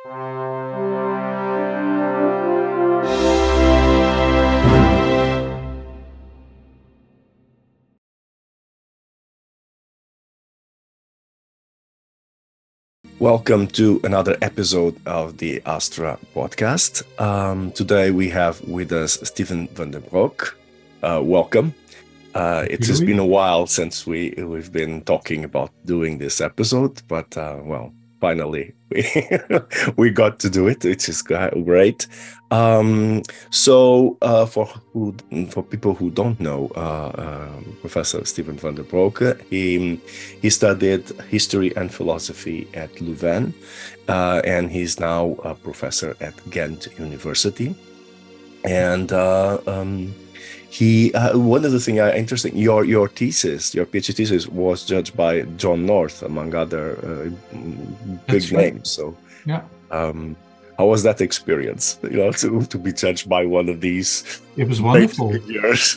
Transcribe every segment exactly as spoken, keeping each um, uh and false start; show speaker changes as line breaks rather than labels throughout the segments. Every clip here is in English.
Welcome to another episode of the Astra podcast. Um, today we have with us Steven van der Broek. Uh, welcome. Uh, it has been a while since we, we've been talking about doing this episode, but uh, well, finally we, we got to do it, which is great. Um, so uh, for who, for people who don't know, uh, uh, Professor Steven van der Broek, he, he studied history and philosophy at Leuven, uh, and he's now a professor at Ghent University. And uh, um, he, uh, one of the things uh, interesting, your your thesis, your PhD thesis was judged by John North, among other uh, big
That's right.
names. So,
yeah,
um, how was that experience? You know, to to be judged by one of these
it was wonderful.
Figures.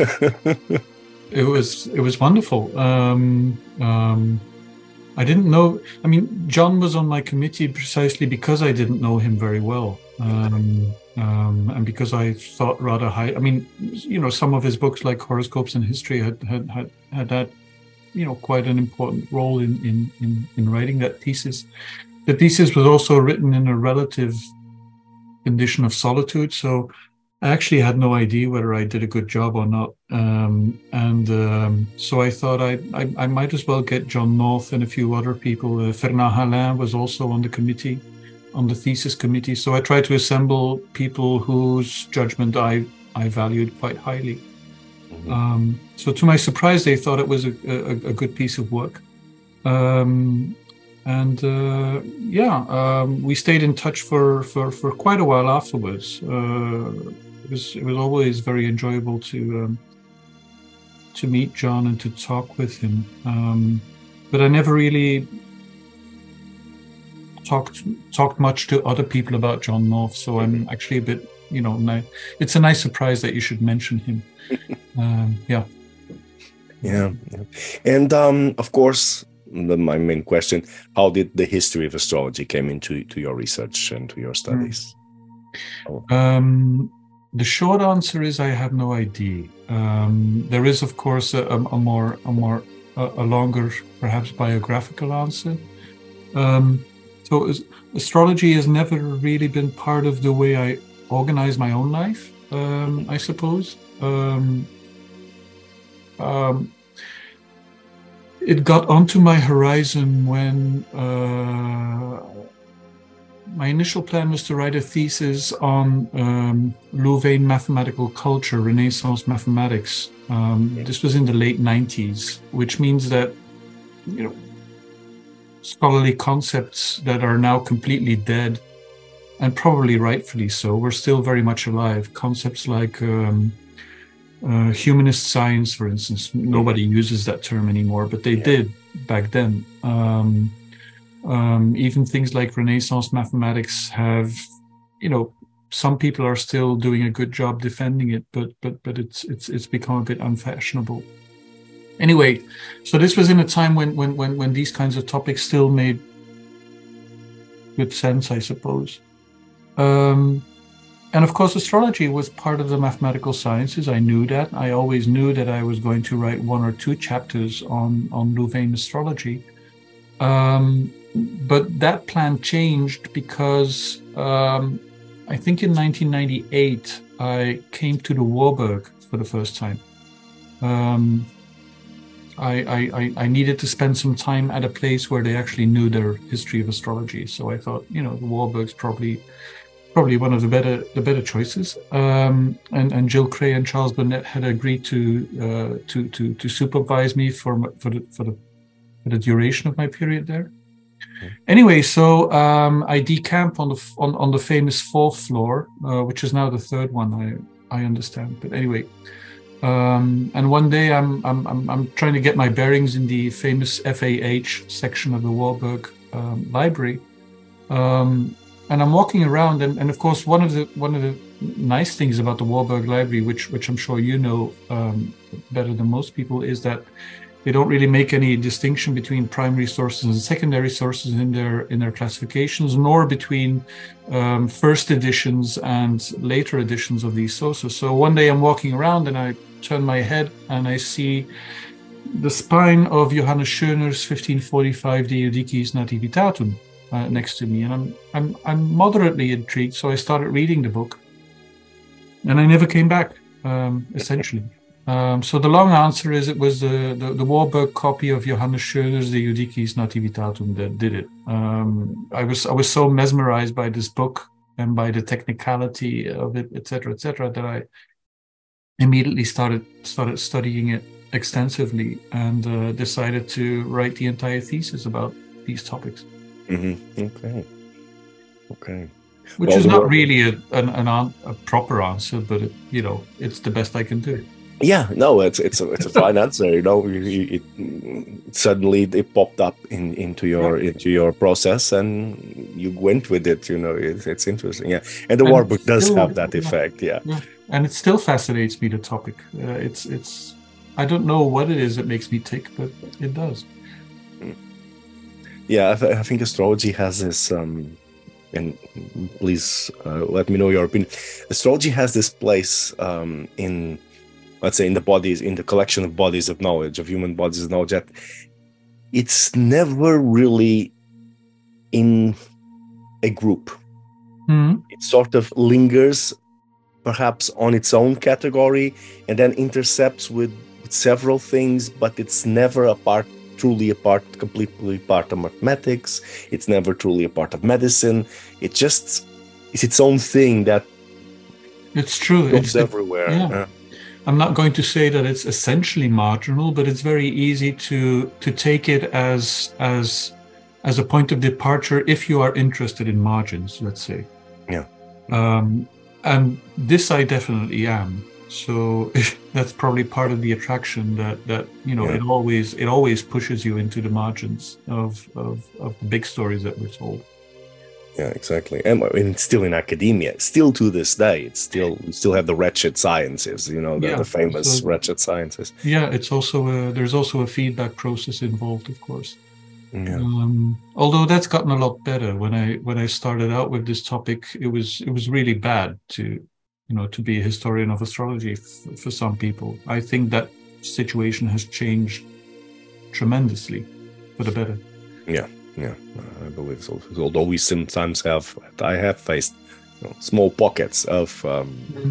it was it was wonderful. Um, um, I didn't know. I mean, John was on my committee precisely because I didn't know him very well. Um, Um, and because I thought rather high, I mean, you know, some of his books like Horoscopes and History had had had, had that, you know, quite an important role in, in, in, in writing that thesis. The thesis was also written in a relative condition of solitude, so I actually had no idea whether I did a good job or not. Um, and um, so I thought I, I I might as well get John North and a few other people. Uh, Fernand Halin was also on the committee. on the thesis committee. So I tried to assemble people whose judgment I, I valued quite highly. Mm-hmm. Um, so to my surprise, they thought it was a, a, a good piece of work. Um, and uh, yeah, um, we stayed in touch for, for, for quite a while afterwards. Uh, it was, it was always very enjoyable to, um, to meet John and to talk with him. Um, but I never really talked talked much to other people about John North, so I'm actually a bit, you know, ni- it's a nice surprise that you should mention him. um, yeah.
yeah, yeah, and um, of course, the, my main question: how did the history of astrology came into to your research and to your studies?
Mm. Oh. Um, the short answer is I have no idea. Um, there is, of course, a, a more a more a, a longer, perhaps biographical answer. Um, So astrology has never really been part of the way I organize my own life, um, I suppose. Um, um, it got onto my horizon when uh, my initial plan was to write a thesis on um, Louvain mathematical culture, Renaissance mathematics. Um, this was in the late nineties, which means that, you know, scholarly concepts that are now completely dead, and probably rightfully so, were still very much alive. Concepts like um, uh, humanist science, for instance, nobody uses that term anymore, but they yeah. did back then. Um, um, even things like Renaissance mathematics have, you know, some people are still doing a good job defending it, but but but it's it's it's become a bit unfashionable. Anyway, so this was in a time when, when, when, when these kinds of topics still made good sense, I suppose. Um, and of course, astrology was part of the mathematical sciences. I knew that. I always knew that I was going to write one or two chapters on, on Louvain astrology. Um, but that plan changed because um, I think in nineteen ninety-eight, I came to the Warburg for the first time. Um, I, I, I needed to spend some time at a place where they actually knew their history of astrology. So I thought, you know, the Warburg's probably probably one of the better the better choices. Um, and, and Jill Cray and Charles Burnett had agreed to uh, to, to to supervise me for for the for the, for the duration of my period there. Okay. Anyway, so um, I decamp on the on, on the famous fourth floor, uh, which is now the third one, I I understand. But anyway. Um, and one day I'm, I'm I'm I'm trying to get my bearings in the famous F A H section of the Warburg um, library, um, and I'm walking around, and, and of course one of the one of the nice things about the Warburg Library, which which I'm sure you know um, better than most people, is that they don't really make any distinction between primary sources and secondary sources in their in their classifications, nor between um, first editions and later editions of these sources. So one day I'm walking around and I turn my head and I see the spine of Johannes Schöner's fifteen forty-five De Judicis Nativitatum uh, next to me, and I'm I'm I'm moderately intrigued. So I started reading the book, and I never came back. Um, essentially. Um, so the long answer is it was the, the, the Warburg copy of Johannes Schöner's De Judicis Nativitatum that did it. Um, I was I was so mesmerized by this book and by the technicality of it, et cetera, et cetera, that I immediately started started studying it extensively and uh, decided to write the entire thesis about these topics.
Mm-hmm. Okay. Okay.
Which
well,
is not
were...
really a, an, an, a proper answer, but it, you know, it's the best I can do.
Yeah, no, it's it's a it's a fine answer. You know, it, it, suddenly it popped up in into your yeah. into your process, and you went with it. You know, it, it's interesting. Yeah, and the Warburg does still, have that yeah. effect. Yeah.
yeah, and it still fascinates me. The topic. Uh, it's it's. I don't know what it is that makes me tick, but it does.
Yeah, I, th- I think astrology has this. Um, and please uh, let me know your opinion. Astrology has this place um, in. Let's say in the bodies, in the collection of bodies of knowledge, of human bodies of knowledge, that it's never really in a group.
Mm-hmm.
It sort of lingers perhaps on its own category and then intercepts with, with several things, but it's never a part, truly a part, completely part of mathematics. It's never truly a part of medicine. It just is its own thing that
it's true.
goes
it's
everywhere.
Yeah.
Uh,
I'm not going to say that it's essentially marginal, but it's very easy to to take it as as as a point of departure if you are interested in margins, let's say.
Yeah.
Um, and this I definitely am. So that's probably part of the attraction that that you know
yeah.
it always it always pushes you into the margins of of, of the big stories that we're told.
Yeah, exactly. And I mean, it's still in academia, still to this day, it's still, we still have the wretched sciences, you know, the,
yeah,
the famous
so,
wretched sciences.
Yeah, it's also a, there's also a feedback process involved, of course.
Yeah.
Um, although that's gotten a lot better. When I when I started out with this topic, it was it was really bad to, you know, to be a historian of astrology f- for some people. I think that situation has changed tremendously for the better.
Yeah. Yeah, I believe so. Although we sometimes have, I have faced you know, small pockets of, um, mm-hmm.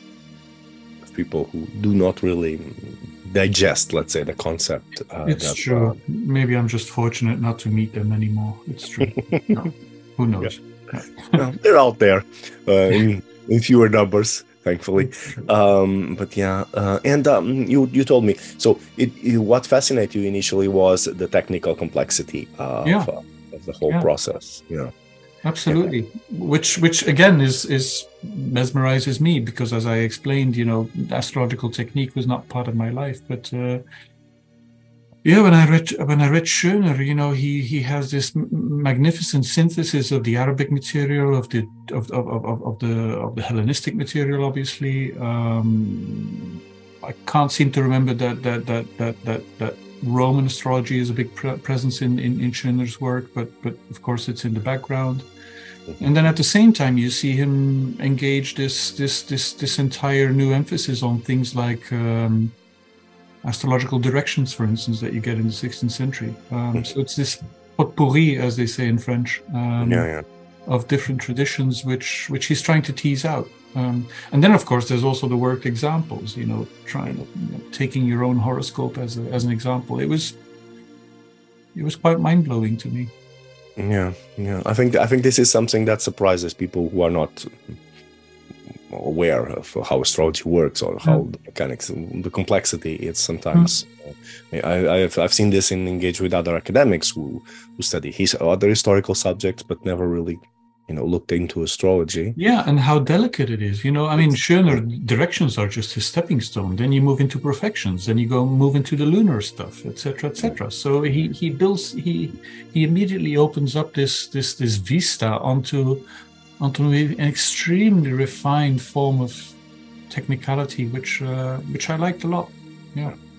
of people who do not really digest, let's say, the concept. Uh,
it's
that,
true.
Uh,
Maybe I'm just fortunate not to meet them anymore. It's true. No, who knows?
Yeah. No, they're out there uh, in, in fewer numbers. Thankfully, um, but yeah, uh, and um, you you told me so. It, it, what fascinated you initially was the technical complexity of,
yeah.
uh, of the whole
yeah.
process. Yeah,
absolutely. Yeah. Which which again is is mesmerizes me because, as I explained, you know, astrological technique was not part of my life, but. Uh, Yeah, when I read when I read Schöner, you know, he he has this magnificent synthesis of the Arabic material, of the of of of, of the of the Hellenistic material. Obviously, um, I can't seem to remember that that that that that that Roman astrology is a big pre- presence in, in in Schöner's work, but but of course it's in the background. And then at the same time, you see him engage this this this this entire new emphasis on things like. Um, astrological directions, for instance, that you get in the sixteenth century. Um, so it's this potpourri, as they say in French, um,
yeah, yeah.
of different traditions, which which he's trying to tease out. Um, and then, of course, there's also the worked examples. You know, trying you know, taking your own horoscope as a, as an example. It was it was quite mind blowing to me.
Yeah, yeah. I think I think this is something that surprises people who are not aware of how astrology works or how mm. the mechanics, the complexity it's sometimes. Mm. I, I've I've seen this in engage with other academics who who study his other historical subjects, but never really, you know, looked into astrology.
Yeah, and how delicate it is. You know, I mean, Schöner directions are just his stepping stone. Then you move into perfections. Then you go move into the lunar stuff, et cetera, et cetera. So he he builds he he immediately opens up this this this vista onto. onto an extremely refined form of technicality, which uh, which I liked a lot. Yeah.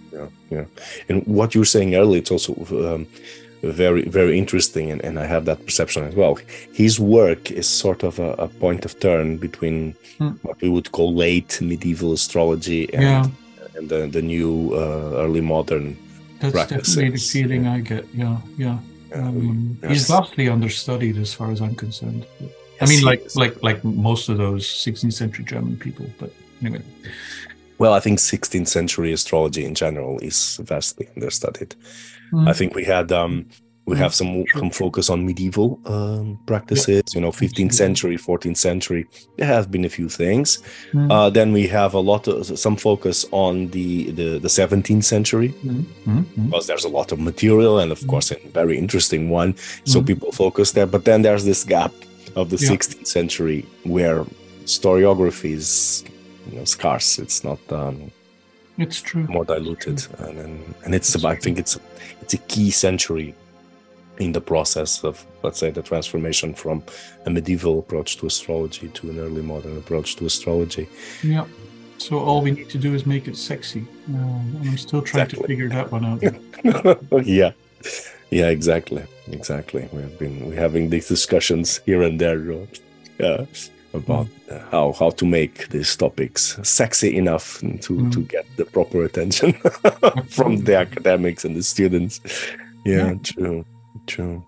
Yeah, yeah. And what you were saying earlier, it's also um, very, very interesting, and, and I have that perception as well. His work is sort of a, a point of turn between mm. what we would call late medieval astrology and,
yeah.
and the, the new uh, early modern
That's
practices.
definitely the feeling yeah. I get, yeah, yeah. yeah um, yes. He's vastly understudied as far as I'm concerned. But, yes, I mean, like, like, like most of those sixteenth century German people, but anyway.
Well, I think sixteenth century astrology in general is vastly understudied. Mm. I think we had um, we mm. have some, some focus on medieval um, practices. Yeah. You know, fifteenth century, fourteenth century. There have been a few things. Mm. Uh, then we have a lot of some focus on the the, the seventeenth century mm. because there's a lot of material and, of mm. course, a very interesting one. So mm. people focus there. But then there's this gap of the yeah. sixteenth century where historiography is, you know, scarce. It's not um
it's true
more diluted, and and, and it's, it's I think it's it's a key century in the process of, let's say, the transformation from a medieval approach to astrology to an early modern approach to astrology.
Yeah, so all we need to do is make it sexy, uh, and I'm still trying exactly. to figure that one out.
yeah yeah exactly exactly we've been we're having these discussions here and there, yeah, about uh, how how to make these topics sexy enough to mm. to get the proper attention from the academics and the students. Yeah, yeah. true true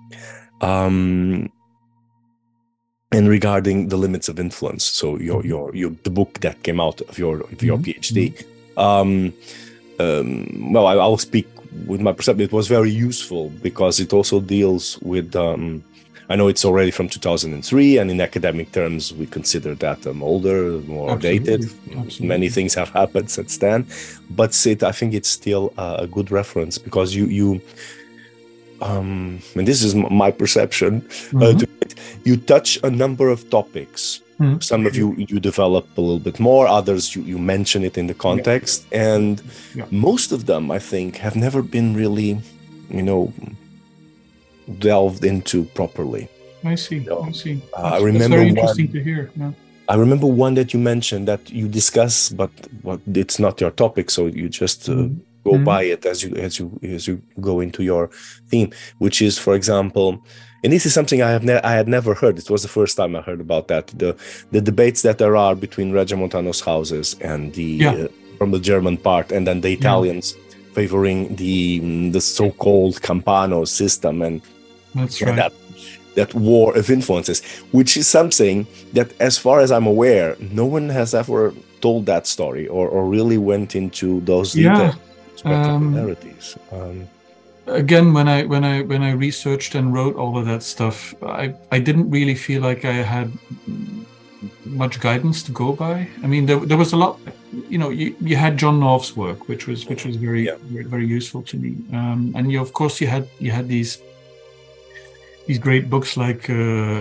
um and regarding the limits of influence, so your your your the book that came out of your of your mm-hmm. PhD, um um well I, I'll speak with my perception. It was very useful because it also deals with um I know it's already from two thousand three, and in academic terms, we consider that um, older, more Absolutely. dated. Absolutely. Many things have happened since then, but it, I think it's still a good reference because you, you, um, and this is my perception, mm-hmm. uh, to it, you touch a number of topics. Mm-hmm. Some of you you develop a little bit more, others you, you mention it in the context, yeah. and yeah. most of them, I think, have never been really, you know, delved into properly.
I see. You know, I see.
Uh, I remember
That's very interesting
one,
to hear. Yeah.
I remember one that you mentioned that you discuss, but what it's not your topic, so you just uh, mm-hmm. go mm-hmm. by it as you as you as you go into your theme, which is, for example, and this is something I have ne- I had never heard. It was the first time I heard about that. The the debates that there are between Regiomontanos houses and the yeah. uh, from the German part, and then the Italians yeah. favoring the the so-called Campano system, and
that's right.
That, that war of influences, which is something that, as far as I'm aware, no one has ever told that story or, or really went into those
yeah.
spectacularities. Um, um,
again, when I when I when I researched and wrote all of that stuff, I I didn't really feel like I had much guidance to go by. I mean, there there was a lot. You know, you, you had John Knopf's work, which was which was very yeah. very, very useful to me, um, and you of course you had you had these. These great books like uh,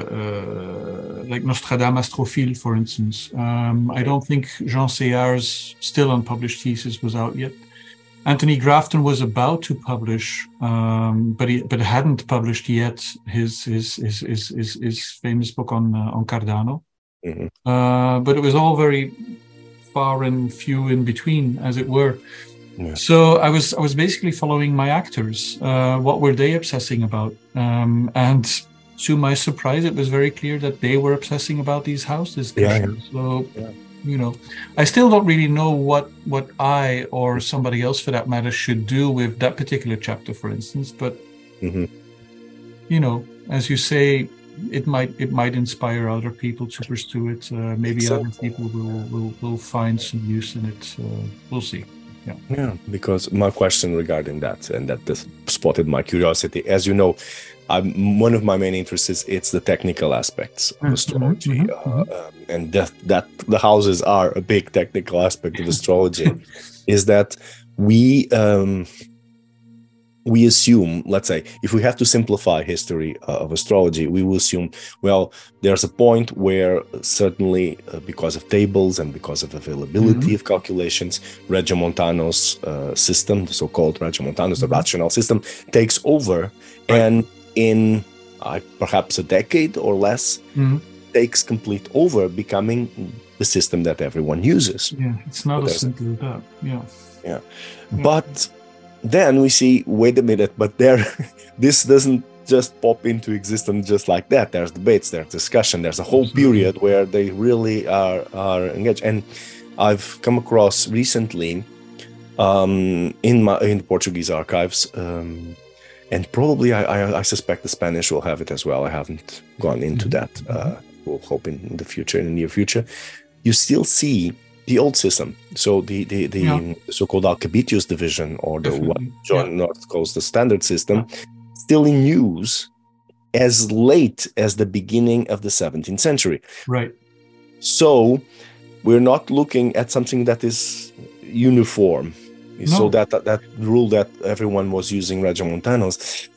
uh, like Nostradamus Astrophile, for instance. Um, I don't think Jean Seyard's still unpublished thesis was out yet. Anthony Grafton was about to publish, um, but he but hadn't published yet his his his his, his, his famous book on uh, on Cardano. Mm-hmm. Uh, but it was all very far and few in between, as it were. Yeah. So I was I was basically following my actors. Uh, what were they obsessing about? Um, and to my surprise, it was very clear that they were obsessing about these houses.
Yeah, yeah.
So, yeah. you know, I still don't really know what what I or somebody else, for that matter, should do with that particular chapter, for instance. But mm-hmm. you know, as you say, it might it might inspire other people to pursue it. Uh, maybe exactly. other people will, will will find some use in it. Uh, we'll see. Yeah.
yeah, because my question regarding that, and that this spotted my curiosity. As you know, I'm, one of my main interests is it's the technical aspects of astrology, mm-hmm, uh, mm-hmm. Um, and that that the houses are a big technical aspect of astrology. Is that we um, we assume, let's say, if we have to simplify history uh, of astrology, we will assume, well, there's a point where certainly uh, because of tables and because of availability mm-hmm. of calculations, Regiomontanos uh, system, the so-called Regiomontanos, mm-hmm. the rational system, takes over, right. and in uh, perhaps a decade or less, mm-hmm. takes complete over, becoming the system that everyone uses.
Yeah, it's not so as simple as that. Yeah.
Yeah. But then we see, wait a minute, but there, this doesn't just pop into existence just like that. There's debates, there's discussion, there's a whole
Absolutely.
period where they really are, are engaged. And I've come across recently um, in my in Portuguese archives, um, and probably I, I, I suspect the Spanish will have it as well. I haven't gone into that. Uh, we'll hope in the future, in the near future. You still see the old system, so the the, the
Yeah.
so-called Alcabitius division, or the what
Definitely.
John
Yeah.
North calls the standard system, still in use as late as the beginning of the seventeenth century.
Right.
So we're not looking at something that is uniform. So
No.
that, that that rule that everyone was using Regiomontanos,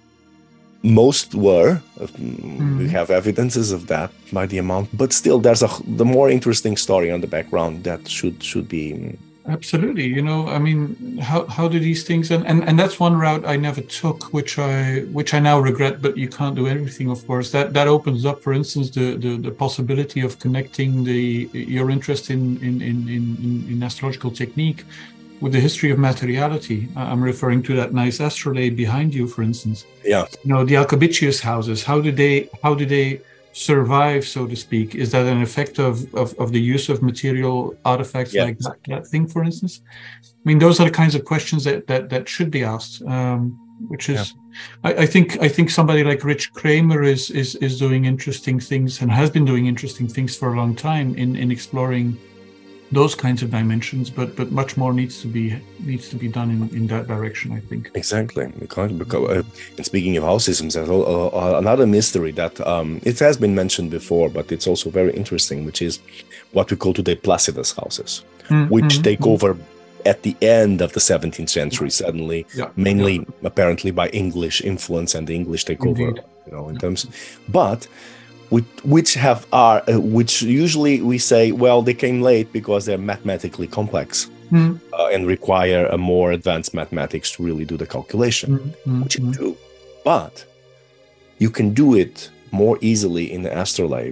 most were. Mm. We have evidences of that by the amount, but still, there's a the more interesting story on the background that should should be.
Absolutely. You know, I mean, how how do these things, and, and and that's one route I never took, which I which I now regret. But you can't do everything, of course. That that opens up, for instance, the the, the possibility of connecting the your interest in in in in, in astrological technique with the history of materiality. I'm referring to that nice astrolabe behind you, for instance.
Yeah.
You know, the Alcabitius houses. How did they how did they survive, so to speak? Is that an effect of of, of the use of material artifacts
Yeah.
like that, that thing, for instance? I mean, those are the kinds of questions that that, that should be asked. Um, which is, yeah. I, I think, I think somebody like Rich Kramer is is is doing interesting things and has been doing interesting things for a long time in in exploring those kinds of dimensions, but but much more needs to be needs to be done in, in that direction, I think.
Exactly. Because, because uh, and speaking of house systems, there's uh, uh, another mystery that um, it has been mentioned before, but it's also very interesting, which is what we call today Placidus houses, mm-hmm. which take mm-hmm. over at the end of the seventeenth century suddenly, yeah. mainly yeah. apparently by English influence and the English takeover, you know, in yeah. terms, but. Which have are uh, which usually we say, well, they came late because they're mathematically complex mm. uh, and require a more advanced mathematics to really do the calculation, mm-hmm. which is true. But you can do it more easily in the astrolabe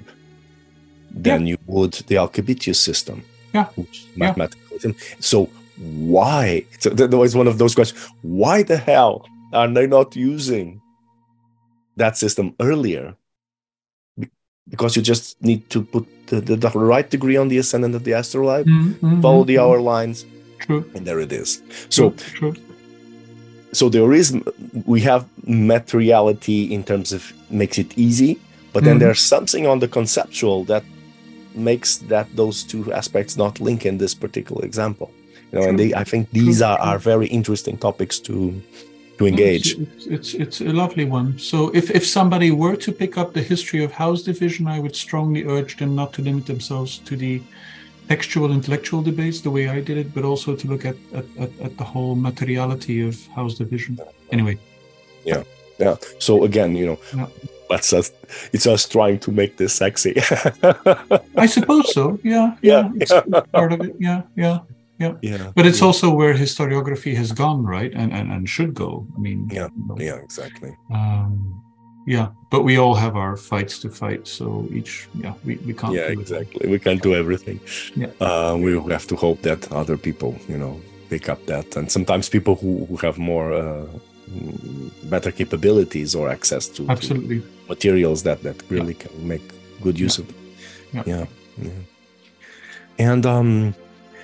than yeah. you would the Alcabitius system.
Yeah,
which mathematically. Yeah. So why? So that was one of those questions. Why the hell are they not using that system earlier? Because you just need to put the, the, the right degree on the ascendant of the astrolabe, mm-hmm, follow the mm-hmm. hour lines,
True.
And there it is. So,
True.
so there is, we have materiality in terms of makes it easy, but mm-hmm. then there's something on the conceptual that makes that those two aspects not link in this particular example. You know, True. And they, I think these True. are, are very interesting topics to. to engage.
It's, it's it's a lovely one. So if, if somebody were to pick up the history of house division, I would strongly urge them not to limit themselves to the textual intellectual debates the way I did it, but also to look at at, at, at the whole materiality of house division. Anyway.
Yeah. Yeah. So again, you know, yeah. that's us, it's us trying to make this sexy.
I suppose so. Yeah. Yeah. It's part of it. Yeah. Yeah. Yeah.
yeah,
but it's
yeah.
also where historiography has gone, right, and and, and should go. I mean,
yeah,
you know,
yeah, exactly.
Um, yeah, but we all have our fights to fight, so each, yeah, we, we can't.
Yeah,
do
exactly.
It.
We can't do everything.
Yeah,
uh, we have to hope that other people, you know, pick up that, and sometimes people who, who have more uh, better capabilities or access to,
absolutely
to materials that that really yeah. can make good use
yeah.
of it.
Yeah.
Yeah, yeah. And um.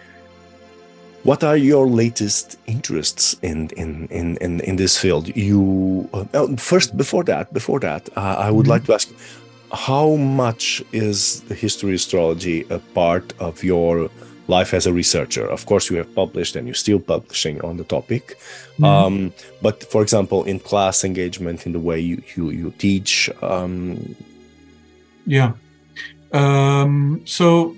What are your latest interests in in in in, in this field? You uh, first before that before that uh, I would mm-hmm. like to ask, how much is the history of astrology a part of your life as a researcher? Of course, you have published and you're still publishing on the topic, mm-hmm. um, but for example, in class engagement, in the way you you you teach. Um...
Yeah. Um, so.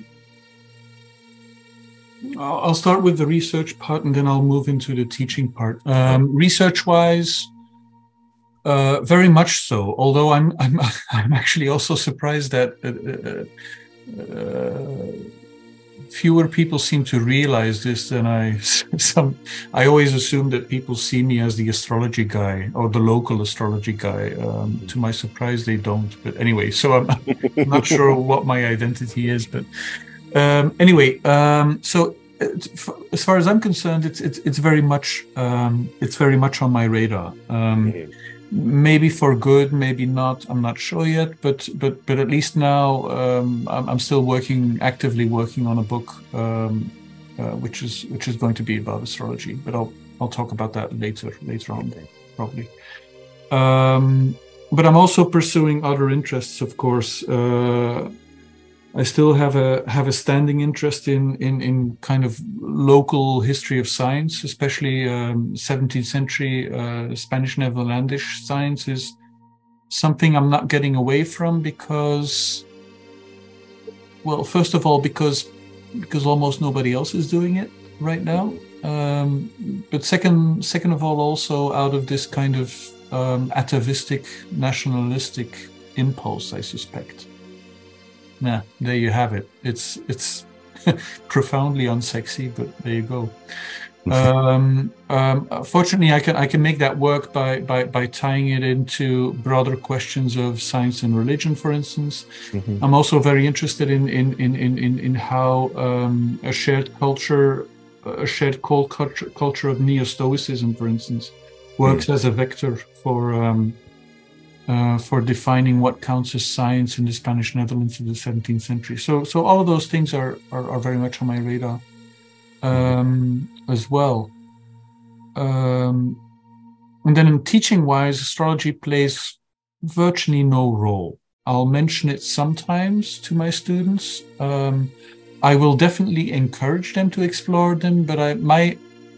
I'll start with the research part, and then I'll move into the teaching part. Um, research-wise, uh, very much so. Although I'm, I'm, I'm actually also surprised that uh, uh, fewer people seem to realize this than I. Some, I always assume that people see me as the astrology guy or the local astrology guy. Um, to my surprise, they don't. But anyway, so I'm, I'm not sure what my identity is, but. Um, anyway, um, so as far as I'm concerned, it's it's it's very much um, it's very much on my radar. Um, mm-hmm. Maybe for good, maybe not. I'm not sure yet. But but but at least now um, I'm, I'm still working actively working on a book, um, uh, which is which is going to be about astrology. But I'll I'll talk about that later later on, probably. Um, but I'm also pursuing other interests, of course. Uh, I still have a have a standing interest in in in kind of local history of science, especially um, seventeenth century uh, Spanish Netherlandish science is something I'm not getting away from because, well, first of all, because because almost nobody else is doing it right now. Um, but second second of all, also out of this kind of um, atavistic nationalistic impulse, I suspect. Yeah, there you have it. It's it's profoundly unsexy, but there you go. Um, um, fortunately, I can I can make that work by by by tying it into broader questions of science and religion, for instance. Mm-hmm. I'm also very interested in in in in in, in how um, a shared culture, a shared culture culture of neo-Stoicism, for instance, works mm. as a vector for. Um, Uh, for defining what counts as science in the Spanish Netherlands in the seventeenth century. So, so all of those things are are, are very much on my radar um, as well. Um, and then, in teaching-wise, astrology plays virtually no role. I'll mention it sometimes to my students. Um, I will definitely encourage them to explore them, but I my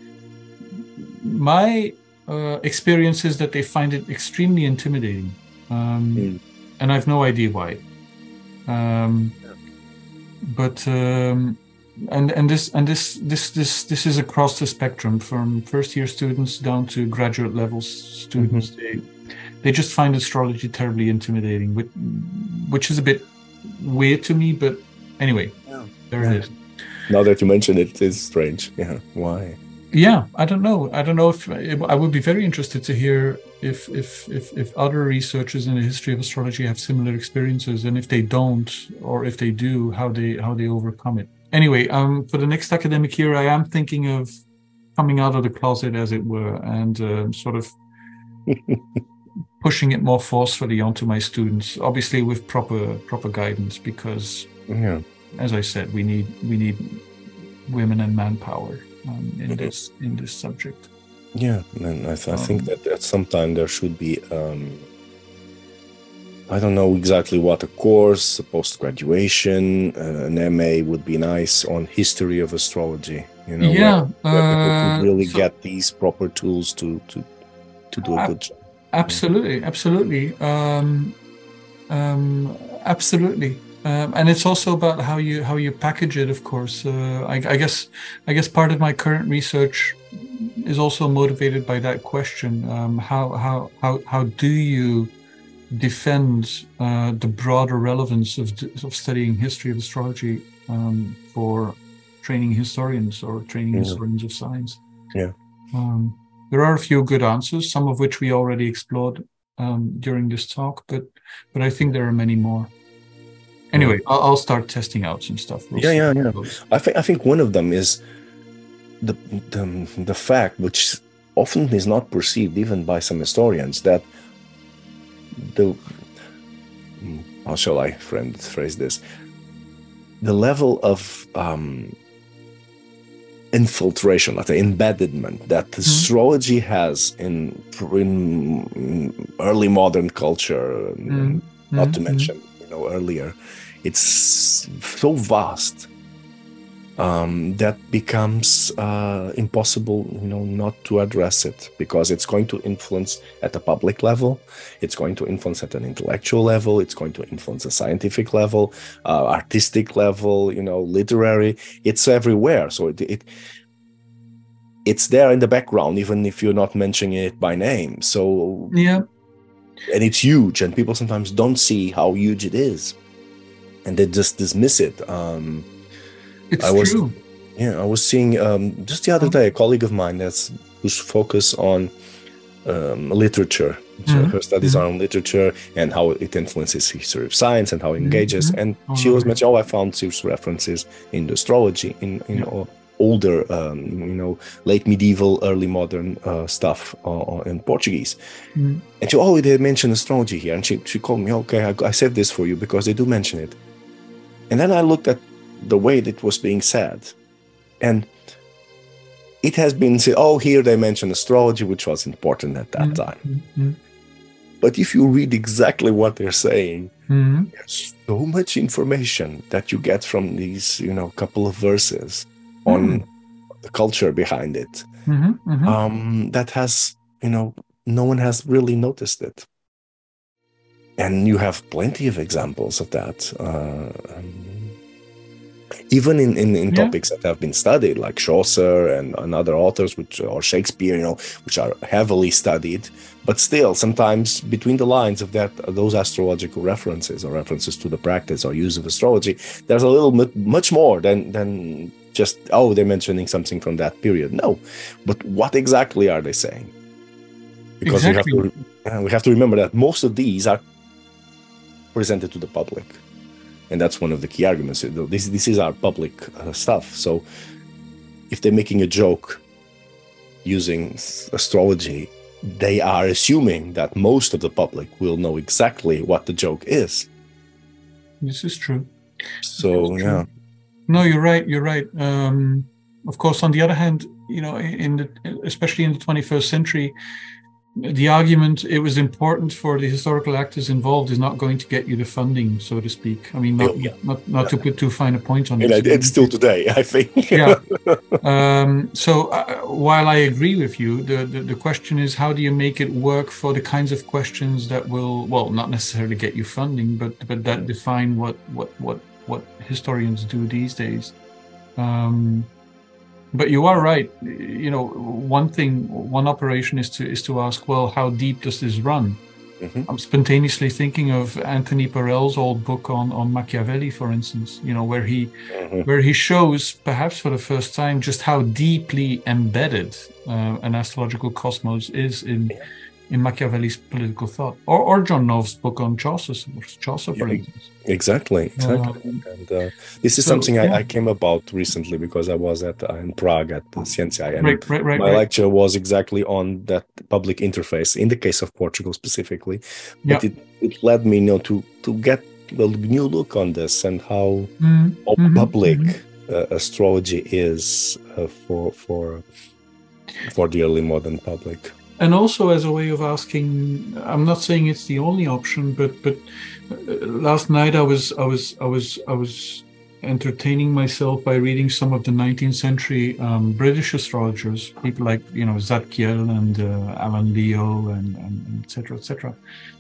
my Uh, experience is that they find it extremely intimidating, um, mm. and I have no idea why. Um, yeah. But um, and and this and this this this this is across the spectrum, from first year students down to graduate level students. Mm-hmm. They they just find astrology terribly intimidating, which, which is a bit weird to me. But anyway, yeah. there yeah. it is.
Now that you mention it, it's strange. Yeah, why?
Yeah, I don't know. I don't know if I would be very interested to hear if if if if other researchers in the history of astrology have similar experiences, and if they don't, or if they do, how they how they overcome it. Anyway, um, for the next academic year, I am thinking of coming out of the closet, as it were, and uh, sort of pushing it more forcefully onto my students. Obviously, with proper proper guidance, because, yeah. as I said, we need we need women and manpower. Um, in mm-hmm. this in this subject.
Yeah, and I, th- I um, think that at some time there should be um, I don't know exactly what a course, a post-graduation, uh, an M A would be nice on history of astrology. You know,
yeah,
where, where people could
uh,
really
so,
get these proper tools to to to do a good job.
Absolutely, absolutely, um, um, absolutely. Um, and it's also about how you how you package it, of course. Uh, I, I guess I guess part of my current research is also motivated by that question. Um, how how how how do you defend uh, the broader relevance of of studying history of astrology um, for training historians or training yeah. historians of science?
Yeah,
um, there are a few good answers, some of which we already explored um, during this talk, but but I think there are many more. Anyway, I'll, I'll start testing out some stuff.
We'll yeah, yeah, yeah. I think I think one of them is the, the the fact, which often is not perceived even by some historians, that the how shall I phrase this? The level of um, infiltration, like the embeddedment that mm-hmm. astrology has in in early modern culture, mm-hmm. not to mention you know earlier. It's so vast um, that becomes uh, impossible, you know, not to address it, because it's going to influence at the public level, it's going to influence at an intellectual level, it's going to influence a scientific level, uh, artistic level, you know, literary. It's everywhere. So it, it it's there in the background, even if you're not mentioning it by name. So
yeah,
and it's huge, and people sometimes don't see how huge it is. And they just dismiss it. Um,
it's
I was,
true.
Yeah, I was seeing um, just the other day a colleague of mine that's who's focused on um, literature. So mm-hmm. her studies mm-hmm. are on literature and how it influences history of science and how it engages. Mm-hmm. And oh, she was mentioning, oh, I found these references in the astrology in in yeah. older, um, you know, late medieval, early modern uh, stuff uh, in Portuguese. Mm. And she, oh, they mentioned astrology here. And she, she called me, okay, I, I saved this for you because they do mention it. And then I looked at the way that it was being said. And it has been said, oh, here they mention astrology, which was important at that mm. time. Mm-hmm. But if you read exactly what they're saying, mm-hmm. there's so much information that you get from these, you know, couple of verses on mm. the culture behind it. Mm-hmm. Mm-hmm. Um, that has, you know, no one has really noticed it. And you have plenty of examples of that. Uh, um, even in, in, in yeah. topics that have been studied, like Chaucer and, and other authors, which or Shakespeare, you know, which are heavily studied. But still, sometimes between the lines of that, those astrological references or references to the practice or use of astrology, there's a little bit much more than than just, oh, they're mentioning something from that period. No, but what exactly are they saying? Because exactly. we have to uh, we have to remember that most of these are presented to the public, and that's one of the key arguments. This this is our public uh, stuff. So if they're making a joke using astrology, they are assuming that most of the public will know exactly what the joke is.
This is true.
So,
true.
yeah.
No, you're right. You're right. Um, of course, on the other hand, you know, in the, especially in the twenty-first century, the argument it was important for the historical actors involved is not going to get you the funding, so to speak. I mean, not yeah. not, not yeah. to put too fine a point on it.
And it's still today, I think.
yeah. Um, so uh, while I agree with you, the, the, the question is, how do you make it work for the kinds of questions that will, well, not necessarily get you funding, but but that define what what what, what historians do these days. Um, But you are right. You know, one thing, one operation is to is to ask, well, how deep does this run? Mm-hmm. I'm spontaneously thinking of Anthony Parell's old book on, on Machiavelli, for instance. You know, where he mm-hmm. where he shows, perhaps for the first time, just how deeply embedded uh, an astrological cosmos is in in Machiavelli's political thought, or or John Nove's book on Chaucer, Chaucer, for
yeah,
instance.
Exactly, exactly. Um, and uh, this is so, something I, yeah. I came about recently because I was at uh, in Prague at the Scientia, and
right, right, right,
my
right.
lecture was exactly on that public interface. In the case of Portugal specifically, but yeah. it, it led me, you know, to to get a new look on this and how, mm-hmm. how mm-hmm. public mm-hmm. Uh, astrology is uh, for for for the early modern public.
And also as a way of asking, I'm not saying it's the only option, but but last night I was I was I was I was entertaining myself by reading some of the nineteenth century um, British astrologers, people like, you know, Zadkiel and uh, Alan Leo and, and, and et cetera, et cetera.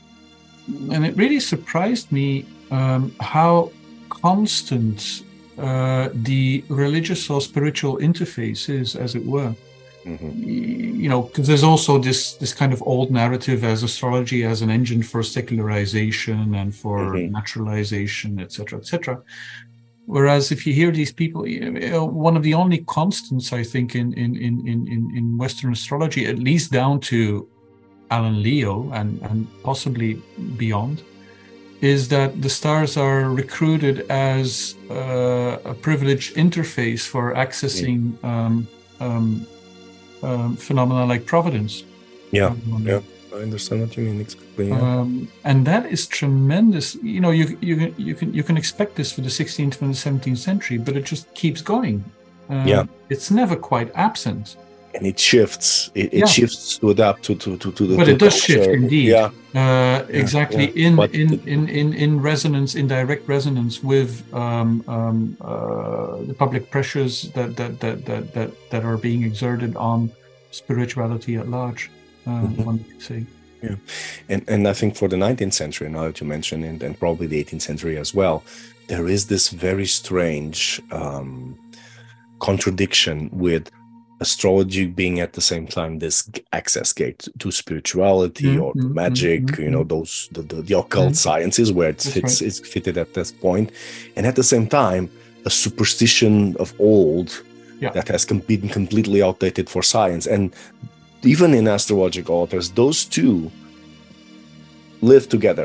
And it really surprised me um, how constant uh, the religious or spiritual interface is, as it were. Mm-hmm. You know, because there's also this this kind of old narrative as astrology as an engine for secularization and for mm-hmm. naturalization, et cetera, et cetera. Whereas if you hear these people, you know, one of the only constants, I think, in in in in in Western astrology, at least down to Alan Leo and and possibly beyond, is that the stars are recruited as uh, a privileged interface for accessing. Mm-hmm. um, um, Um, phenomena like providence.
Yeah, um, yeah, I understand what you mean exactly. Yeah.
Um, and that is tremendous. You know, you you can you can you can expect this for the sixteenth and the seventeenth century, but it just keeps going. Um, yeah, it's never quite absent.
And it shifts. It, it yeah. shifts to adapt to to to, to the.
But
to
it does
culture.
shift indeed.
Yeah,
uh, exactly.
Yeah.
In,
but
in,
the,
in in in resonance, in direct resonance with um, um, uh, the public pressures that that, that that that that are being exerted on spirituality at large. Uh, mm-hmm. One could say.
Yeah, and and I think for the nineteenth century, now that you mention it, and probably the eighteenth century as well, there is this very strange um, contradiction with astrology being at the same time this access gate to spirituality mm-hmm. or to magic, mm-hmm. you know, those the, the, the occult mm-hmm. sciences where it fits right. is fitted at this point, and at the same time a superstition of old yeah. that has been completely outdated for science. And even in astrological authors, those two live together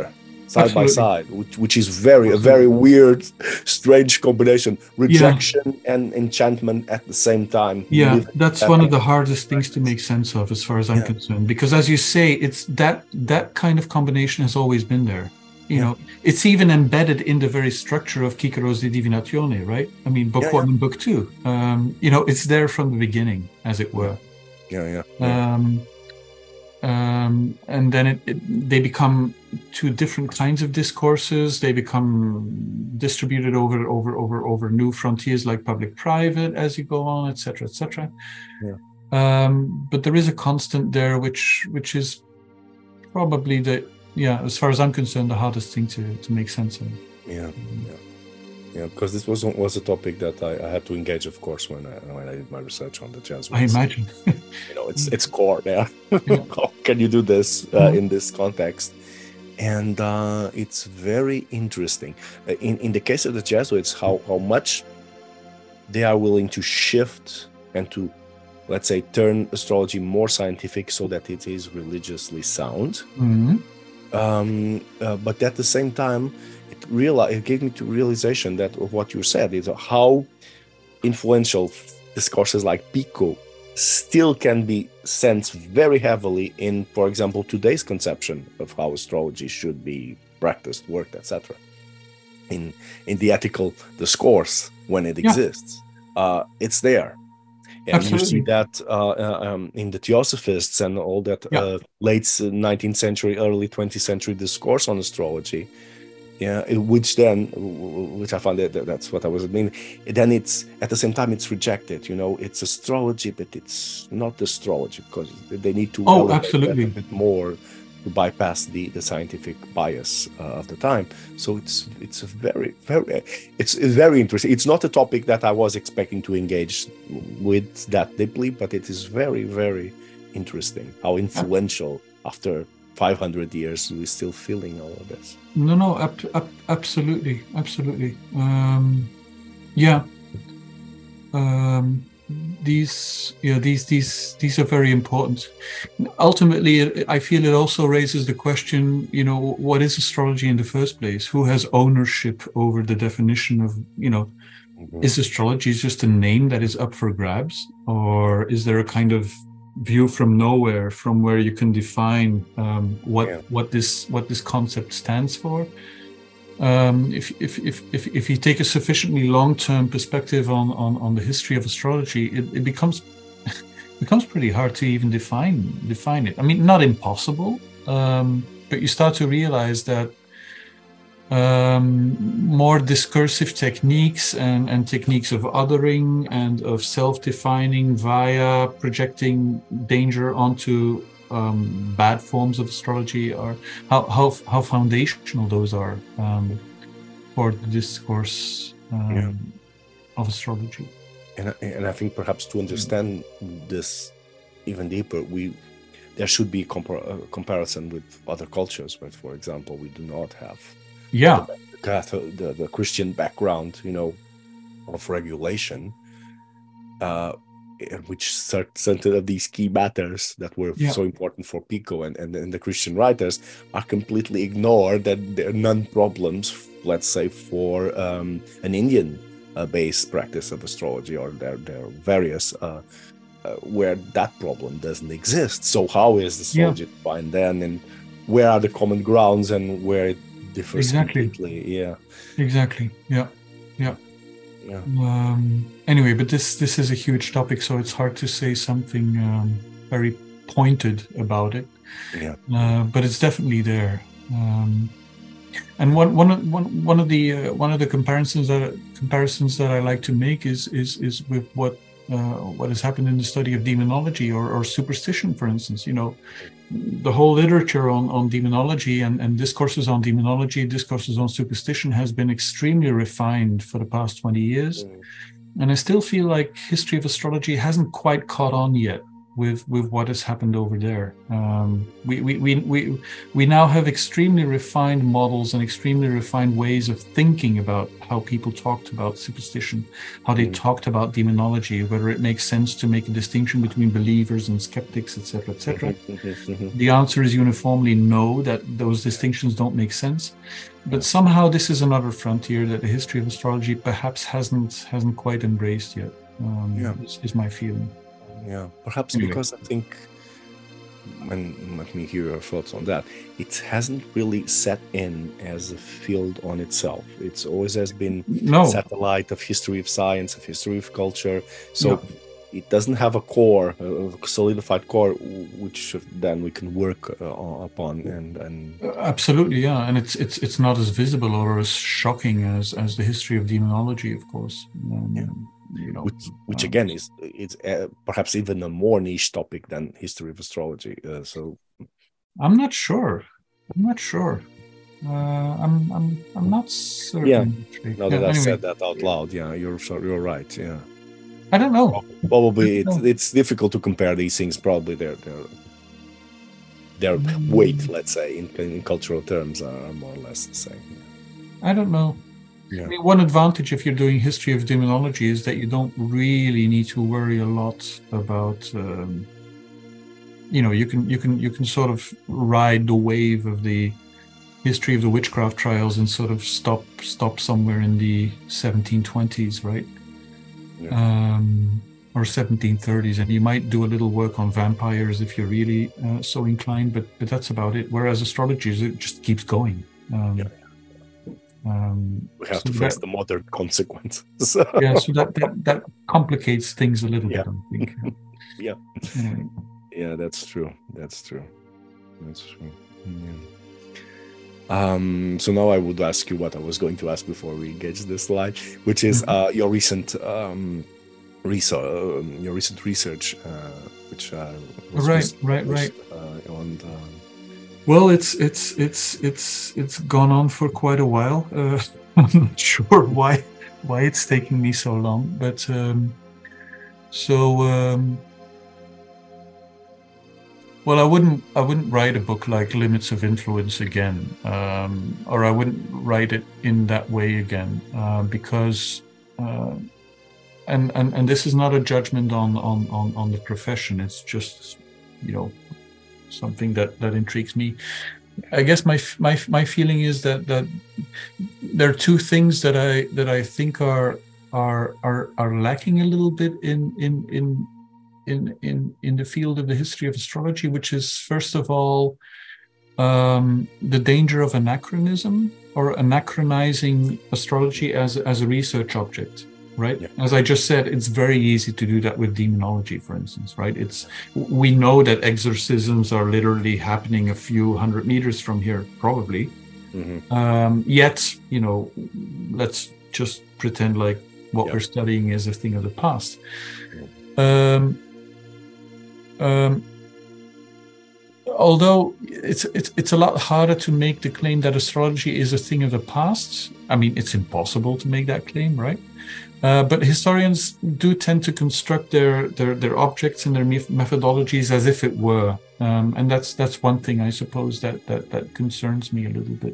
side
Absolutely.
by side, which, which is very, Absolutely. a very weird, strange combination. Rejection yeah. and enchantment at the same time.
Yeah, that's that one of the hardest things to make sense of, as far as I'm yeah. concerned. Because as you say, it's that that kind of combination has always been there. You yeah. know, it's even embedded in the very structure of Cicero's De Divinatione, right? I mean, book yeah, one yeah. and book two. Um, you know, it's there from the beginning, as it were.
Yeah, yeah. yeah.
Um, um, and then it, it, they become two different kinds of discourses. They become distributed over, over, over, over new frontiers like public-private as you go on, et cetera, et cetera.
Yeah.
Um, but there is a constant there, which which is probably the yeah, as far as I'm concerned, the hardest thing to to make sense of.
Yeah, yeah, yeah. Because this was was a topic that I, I had to engage, of course, when I when I did my research on the Jesuits.
I imagine.
You know, it's it's core there. Yeah. How can you do this uh, mm-hmm. in this context? And uh, it's very interesting. Uh, in in the case of the Jesuits, how how much they are willing to shift and to, let's say, turn astrology more scientific so that it is religiously sound.
Mm-hmm.
Um, uh, but at the same time, it, reali- it gave me to realization that of what you said is how influential discourses like Pico still can be sensed very heavily in, for example, today's conception of how astrology should be practiced, worked, et cetera. In in the ethical discourse when it yeah. exists, uh, it's there. And Absolutely. You see that uh, um, in the Theosophists and all that yeah. uh, late nineteenth century, early twentieth century discourse on astrology, yeah, which then, which I found that that's what I was meaning. Then it's at the same time it's rejected. You know, it's astrology, but it's not astrology because they need to
oh, absolutely
a bit more to bypass the, the scientific bias uh, of the time. So it's it's a very very it's very interesting. It's not a topic that I was expecting to engage with that deeply, but it is very very interesting how influential after five hundred years we're still feeling all of this.
No, no, ab- ab- absolutely, absolutely. Um, yeah. Um, These, you know, these, these, these are very important. Ultimately, I feel it also raises the question, you know, what is astrology in the first place? Who has ownership over the definition of, you know, mm-hmm. is astrology just a name that is up for grabs, or is there a kind of view from nowhere from where you can define um, what yeah. what this what this concept stands for? Um, if, if, if, if, if you take a sufficiently long-term perspective on, on, on the history of astrology, it, it becomes becomes pretty hard to even define define it. I mean, not impossible, um, but you start to realize that um, more discursive techniques and, and techniques of othering and of self-defining via projecting danger onto Um, bad forms of astrology, or how how how foundational those are um, for the discourse um, yeah. of astrology.
And and I think perhaps to understand this even deeper, we there should be compar- uh, comparison with other cultures. But for example, we do not have
yeah
the, the, the Christian background, you know, of regulation. Uh, which certain of these key matters that were yeah. so important for Pico and, and, and the Christian writers are completely ignored, that there are non-problems, let's say, for um, an Indian-based uh, practice of astrology, or there, there are various uh, uh, where that problem doesn't exist. So how is astrology yeah. defined then, and where are the common grounds and where it differs
exactly.
completely? Yeah,
exactly. Yeah, yeah.
Yeah.
Um, anyway, but this this is a huge topic, so it's hard to say something um, very pointed about it.
Yeah.
Uh, but it's definitely there. Um, and one one of one one of the uh, one of the comparisons that comparisons that I like to make is is is with what uh, what has happened in the study of demonology or, or superstition, for instance. You know, the whole literature on, on demonology and, and discourses on demonology, discourses on superstition has been extremely refined for the past twenty years. Mm. And I still feel like history of astrology hasn't quite caught on yet with with what has happened over there. Um, we, we we we we now have extremely refined models and extremely refined ways of thinking about how people talked about superstition, how they mm. talked about demonology, whether it makes sense to make a distinction between believers and skeptics, et cetera, et cetera. The answer is uniformly no, that those distinctions don't make sense. But somehow this is another frontier that the history of astrology perhaps hasn't hasn't quite embraced yet. Um, yeah. is, is my feeling.
Yeah, perhaps anyway. Because I think, and let me hear your thoughts on that, it hasn't really set in as a field on itself. It's always has been
no.
satellite of history of science, of history of culture. So no. it doesn't have a core, a solidified core, which then we can work uh, upon. And, and
absolutely, yeah, and it's it's it's not as visible or as shocking as as the history of demonology, of course. Um,
yeah.
You know,
which, which again is it's uh, perhaps even a more niche topic than history of astrology. Uh, so,
I'm not sure. I'm not sure. Uh, I'm I'm I'm not certain.
Yeah.
Actually.
Now that yeah, I anyway. said that out loud, yeah, you're you're right. Yeah.
I don't know.
Probably
don't
it's
know.
it's difficult to compare these things. Probably their their their mm. weight, let's say, in, in cultural terms, are more or less the same.
I don't know. Yeah. I mean, one advantage if you're doing history of demonology is that you don't really need to worry a lot about, um, you know, you can you can you can sort of ride the wave of the history of the witchcraft trials and sort of stop stop somewhere in the seventeen twenties, right? Yeah. Um, or seventeen thirties, and you might do a little work on vampires if you're really uh, so inclined, but but that's about it. Whereas astrology, it just keeps going. Um, yeah.
Um, we have so to face that, the modern consequences.
yeah, so that, that that complicates things a little
yeah.
bit, I think.
yeah,
anyway.
yeah, that's true. That's true. That's true. Yeah. Um, so now I would ask you what I was going to ask before we engage this slide, which is mm-hmm. uh, your recent um, research, uh, your recent research, uh, which uh, was
right, right, right,
uh, on. Uh,
Well, it's it's it's it's it's gone on for quite a while. Uh, I'm not sure why why it's taking me so long, but um, so um, well, I wouldn't I wouldn't write a book like Limits of Influence again, um, or I wouldn't write it in that way again, uh, because uh, and and and this is not a judgment on on on on the profession. It's just, you know, something that that intrigues me. I guess my my my feeling is that that there are two things that I that I think are are are are lacking a little bit in in in in in in the field of the history of astrology, which is first of all um, the danger of anachronism or anachronizing astrology as as a research object. Right. Yeah. As I just said, it's very easy to do that with demonology, for instance, right? It's we know that exorcisms are literally happening a few hundred meters from here, probably. Mm-hmm. Um, yet, you know, let's just pretend like what yeah. we're studying is a thing of the past. Yeah. Um, um, although it's, it's it's a lot harder to make the claim that astrology is a thing of the past. I mean, it's impossible to make that claim, right? Uh, but historians do tend to construct their their, their objects and their methodologies as if it were, um, and that's that's one thing I suppose that that that concerns me a little bit,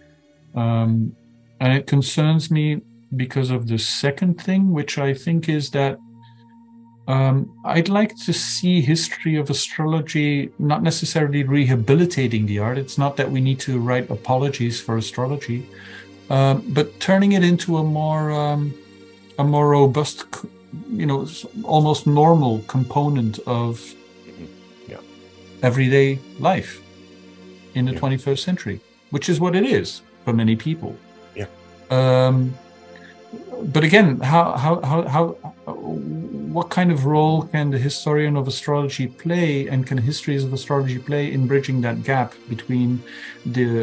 um, and it concerns me because of the second thing, which I think is that um, I'd like to see history of astrology not necessarily rehabilitating the art. It's not that we need to write apologies for astrology, um, but turning it into a more um, a more robust, you know, almost normal component of
yeah.
everyday life in the
yeah.
twenty-first century, which is what it is for many people.
Yeah.
Um, but again, how, how, how, how, what kind of role can the historian of astrology play, and can histories of astrology play in bridging that gap between the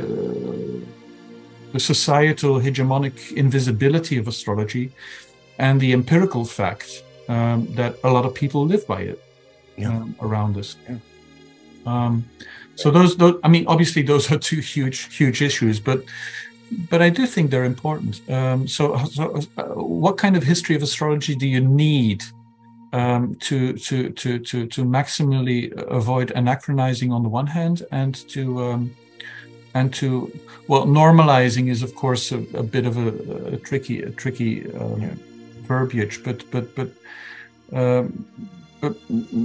the societal hegemonic invisibility of astrology and the empirical fact um, that a lot of people live by it
yeah.
um, around us.
Yeah.
Um, so those, those, I mean, obviously those are two huge, huge issues, but but I do think they're important. Um, so, so uh, what kind of history of astrology do you need um, to, to to to to maximally avoid anachronizing on the one hand, and to um, and to well, normalizing is of course a, a bit of a, a tricky a tricky um, yeah. verbiage, but but but um, but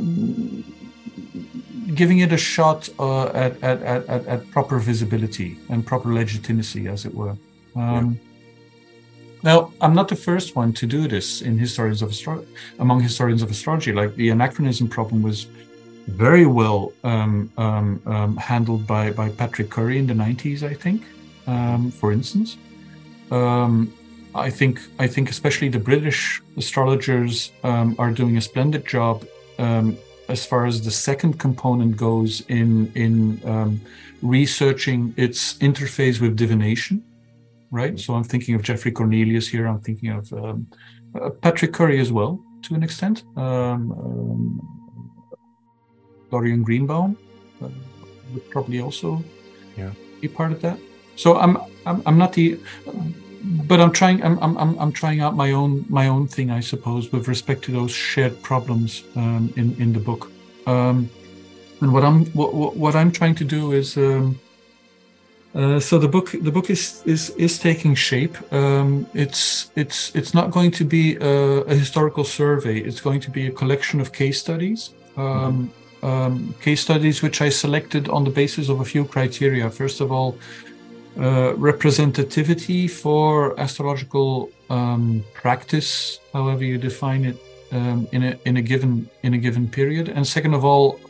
giving it a shot uh, at, at at at proper visibility and proper legitimacy, as it were. Um, yeah. Now, I'm not the first one to do this in historians of astro- among historians of astrology. Like the anachronism problem was very well um, um, um, handled by, by Patrick Curry in the nineties, I think, um, for instance. Um, I think I think especially the British astrologers um, are doing a splendid job um, as far as the second component goes in, in um, researching its interface with divination. Right, so I'm thinking of Geoffrey Cornelius here. I'm thinking of um, uh, Patrick Curry as well, to an extent. Um, um, Dorian Greenbaum uh, would probably also
yeah.
be part of that. So I'm I'm, I'm not the, but I'm trying I'm, I'm I'm trying out my own my own thing, I suppose, with respect to those shared problems um, in in the book. Um, and what I'm what, what I'm trying to do is. Um, Uh, so the book, the book is is is taking shape. Um, it's it's it's not going to be a, a historical survey. It's going to be a collection of case studies. Um, mm-hmm. um, case studies which I selected on the basis of a few criteria. First of all, uh, representativity for astrological um, practice, however you define it, um, in a in a given in a given period. And second of all,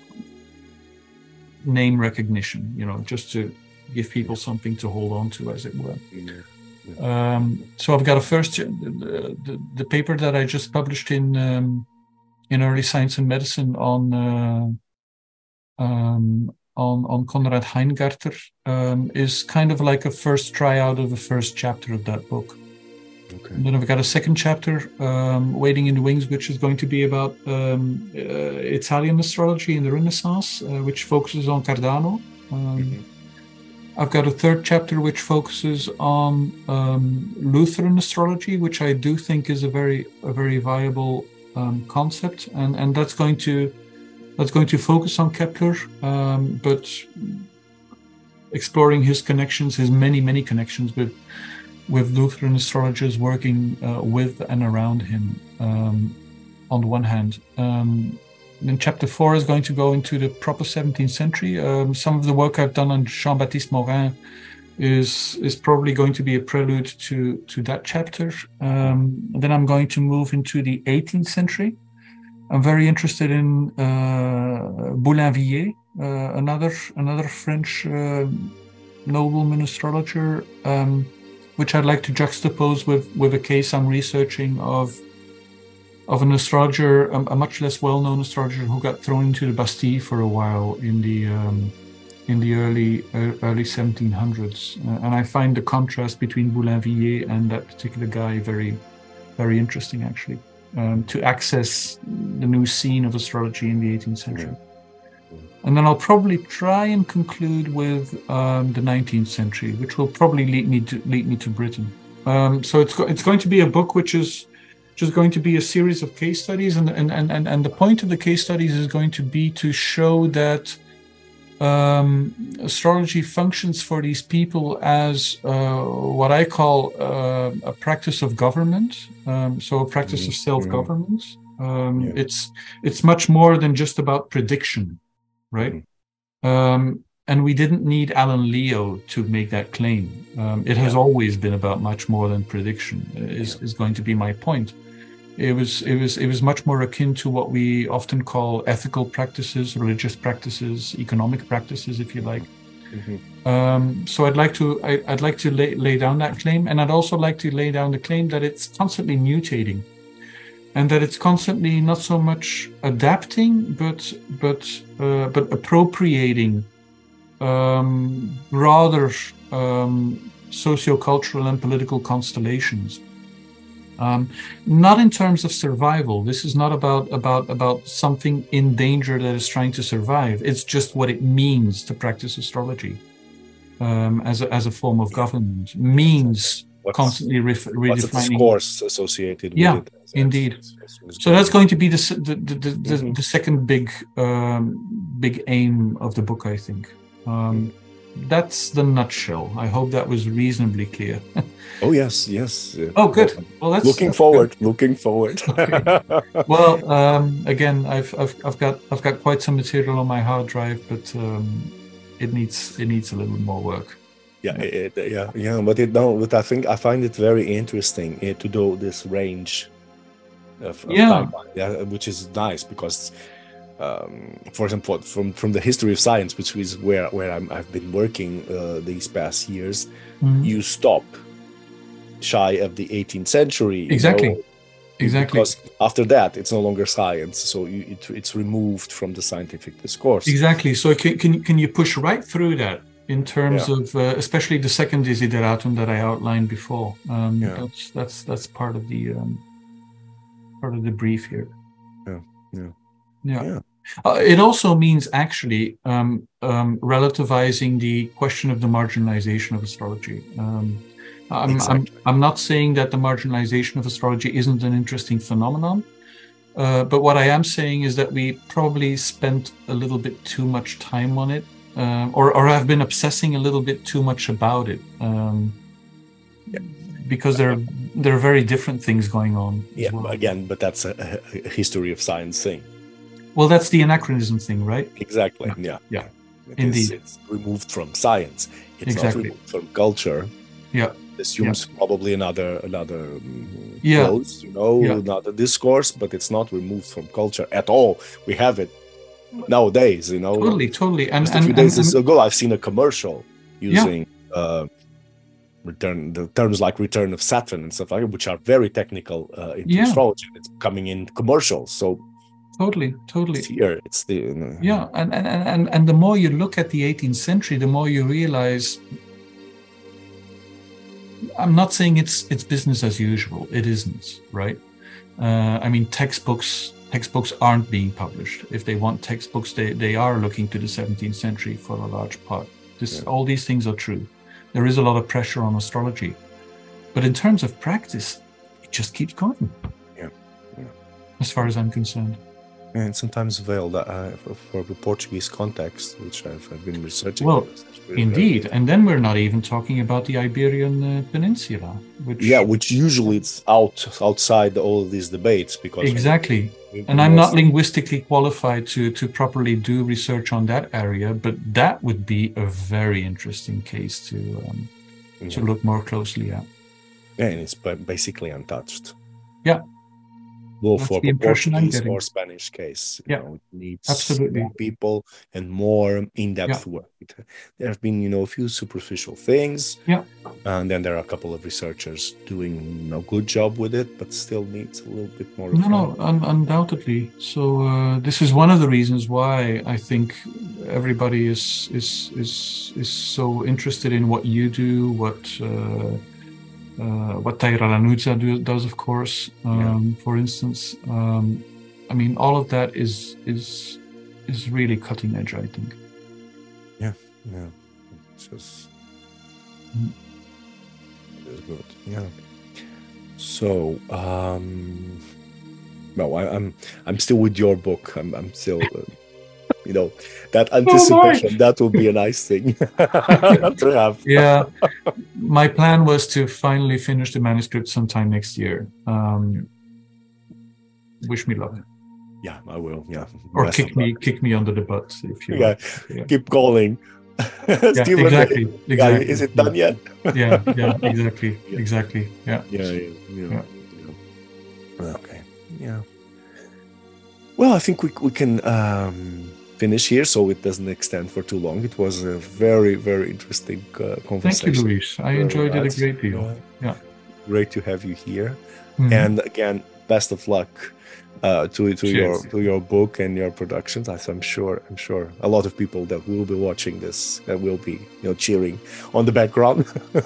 name recognition. You know, just to give people something to hold on to, as it were. Yeah. Yeah. Um, so I've got a first, the, the, the paper that I just published in um, in Early Science and Medicine on uh, um, on on Konrad Heingarter um, is kind of like a first tryout of the first chapter of that book. Okay. And then I've got a second chapter, um, Waiting in the Wings, which is going to be about um, uh, Italian astrology in the Renaissance, uh, which focuses on Cardano. Um, mm-hmm. I've got a third chapter which focuses on um, Lutheran astrology, which I do think is a very a very viable um, concept, and and that's going to that's going to focus on Kepler, um, but exploring his connections, his many many connections with with Lutheran astrologers working uh, with and around him. Um, on the one hand. Um, Then chapter four is going to go into the proper seventeenth century. Um, some of the work I've done on Jean-Baptiste Morin is is probably going to be a prelude to to that chapter. Um, then I'm going to move into the eighteenth century. I'm very interested in uh, Boulainvilliers, uh, another another French uh, nobleman astrologer, um, which I'd like to juxtapose with with a case I'm researching of. of an astrologer, a, a much less well-known astrologer who got thrown into the Bastille for a while in the um, in the early uh, early seventeen hundreds, uh, and I find the contrast between Boulainvilliers and that particular guy very, very interesting, actually, um, to access the new scene of astrology in the eighteenth century. Yeah. And then I'll probably try and conclude with um, the nineteenth century, which will probably lead me to lead me to Britain. Um, so it's go- it's going to be a book which is. Just going to be a series of case studies, and and and and the point of the case studies is going to be to show that um, astrology functions for these people as uh, what I call uh, a practice of government. Um, so a practice mm-hmm. of self-government. Um, yeah. It's it's much more than just about prediction, right? Mm-hmm. Um, and we didn't need Alan Leo to make that claim. Um, it has yeah. always been about much more than prediction. Is yeah. is going to be my point. It was it was it was much more akin to what we often call ethical practices, religious practices, economic practices, if you like. Mm-hmm. Um, so I'd like to I, I'd like to lay, lay down that claim, and I'd also like to lay down the claim that it's constantly mutating, and that it's constantly not so much adapting, but but uh, but appropriating um, rather um, sociocultural and political constellations. Um, not in terms of survival. This is not about, about, about something in danger that is trying to survive. It's just what it means to practice astrology um, as, a, as a form of government. Means what's, constantly ref- redefining.
What's the discourse associated with
yeah,
it? That's,
indeed.
that's, that's, that's
so that's going to be the the the, the,
mm-hmm.
the second big um, big aim of the book, I think. Um, mm-hmm. That's the nutshell. I hope that was reasonably clear.
Oh yes, yes.
Oh, good. Well, that's
looking
that's
forward.
Good.
Looking forward.
Okay. Well, um, again, I've, I've I've got I've got quite some material on my hard drive, but um, it needs it needs a little more work.
Yeah, yeah, it, yeah, yeah. But it no, but I think I find it very interesting uh, to do this range of, of
yeah.
time, yeah, which is nice because. Um, for example, from, from the history of science, which is where where I'm, I've been working uh, these past years, mm-hmm. you stop shy of the eighteenth century.
Exactly,
you know,
exactly.
Because after that, it's no longer science, so you, it, it's removed from the scientific discourse.
Exactly. So can can can you push right through that in terms
yeah.
of uh, especially the second desideratum that I outlined before? Um,
yeah.
That's that's that's part of the um, part of the brief here.
Yeah. Yeah.
Yeah.
yeah.
Uh, it also means actually um, um, relativizing the question of the marginalization of astrology. Um, I'm,
exactly.
I'm, I'm not saying that the marginalization of astrology isn't an interesting phenomenon, uh, but what I am saying is that we probably spent a little bit too much time on it, um, or, or have been obsessing a little bit too much about it, um,
yeah.
because there, there are very different things going on.
Yeah,
well.
again, but that's a, a history of science thing.
Well, that's the anachronism thing, right?
Exactly. Yeah.
Yeah.
It
Indeed.
Is, it's removed from science. It's
exactly.
not removed from culture.
Yeah.
It assumes
yeah.
probably another another um,
yeah.
close, you know,
yeah.
another discourse, but it's not removed from culture at all. We have it nowadays, you know.
Totally, totally. And,
Just
and
a few days
and, and,
ago, I've seen a commercial using
yeah.
uh, return the terms like return of Saturn and stuff like that, which are very technical uh, into
yeah.
astrology. It's coming in commercials, so.
Totally, totally.
It's here, it's the you know.
yeah, and, and and and the more you look at the eighteenth century, the more you realize. I'm not saying it's it's business as usual. It isn't, right? Uh, I mean, textbooks textbooks aren't being published. If they want textbooks, they they are looking to the seventeenth century for a large part. This yeah. all these things are true. There is a lot of pressure on astrology, but in terms of practice, it just keeps going.
Yeah, yeah.
As far as I'm concerned.
And sometimes veiled uh, for, for the Portuguese context, which I've, I've been researching.
Well, indeed, very... and then we're not even talking about the Iberian uh, Peninsula, which
yeah, which usually it's out outside all of these debates because
exactly. And I'm not linguistically qualified to to properly do research on that area, but that would be a very interesting case to um, yeah. to look more closely at.
Yeah, and it's basically untouched.
Yeah.
Well,
That's
for
the impression I'm
Portuguese
getting.
or Spanish case, you
yeah,
know, it needs
absolutely.
more people and more in-depth
yeah.
work. There have been, you know, a few superficial things,
yeah,
and then there are a couple of researchers doing a good job with it, but still needs a little bit more.
No, no, un- undoubtedly. So uh, this is one of the reasons why I think everybody is is is is so interested in what you do, what. Uh, Uh, what Taira Lanuzza do, does, of course, um, yeah. for instance. Um, I mean, all of that is is is really cutting edge, I think.
Yeah, yeah. It's just mm. it's good. Yeah. So, um, no, I, I'm I'm still with your book. I'm I'm still. Uh, You know, that anticipation, oh, that would be a nice thing to have.
Yeah. My plan was to finally finish the manuscript sometime next year. Um, wish me luck.
Yeah, I will. Yeah.
Or Rest kick me, kick me under the butt if you
yeah. yeah. Keep calling.
Yeah,
Steven,
exactly.
Yeah,
exactly.
is it done yet?
yeah, yeah, exactly. Yeah. Exactly. Yeah.
Yeah, yeah, yeah. yeah. yeah. Okay. Yeah. Well, I think we we can um, finish here so it doesn't extend for too long. It was a very, very interesting uh, conversation.
Thank you, Luis. I enjoyed it a great deal. Uh, yeah.
Great to have you here. Mm-hmm. And again, best of luck uh, to to Cheers. your to your book and your productions. I'm sure I'm sure a lot of people that will be watching this that will be you know cheering on the background.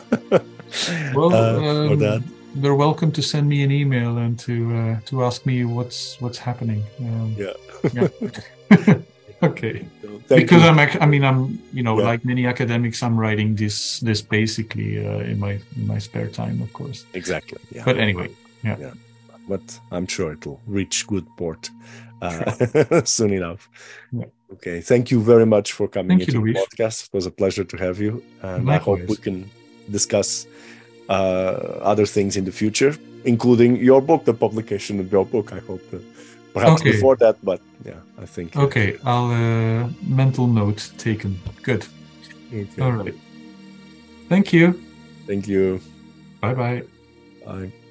well,
uh,
um,
for that.
They're welcome to send me an email and to uh, to ask me what's what's happening. Um,
yeah.
yeah. Okay.
So thank
Because
you.
I'm, ac- I mean, I'm, you know,
Yeah.
like many academics, I'm writing this, this basically uh, in my in my spare time, of course.
Exactly. Yeah.
But anyway, yeah.
Yeah. But I'm sure it'll reach good port uh,
Sure.
soon enough.
Yeah.
Okay. Thank you very much for coming
Thank you,
into the
Luis.
podcast. It was a pleasure to have you, and I hope we
Likewise.
can discuss uh, other things in the future, including your book, the publication of your book. I hope, uh, perhaps
Okay.
before that, but yeah, I think. uh,
Okay, I'll uh, mental note taken. Good.
Okay.
All right. Thank you.
Thank you.
Bye bye.
Bye.